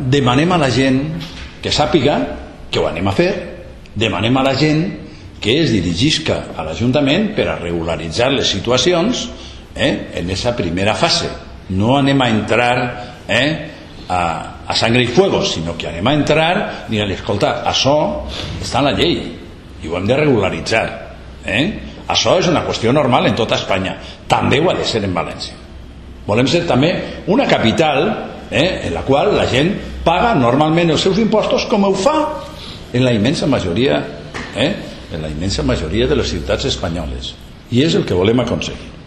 demanem a la gent que sàpiga que ho anem a fer, demanem a la gent que es dirigisca a l'Ajuntament per a regularitzar les situacions en aquesta primera fase. No anem a entrar a sangre i fuego, sinó que anem a entrar i dir, escolta, això està en la llei i ho hem de regularitzar. Això és una qüestió normal en tota Espanya, també ho ha de ser en València. Volem ser també una capital en la qual la gent paga normalment els seus impostos com ho fa en la immensa majoria de les ciutats espanyoles, i és el que volem aconseguir.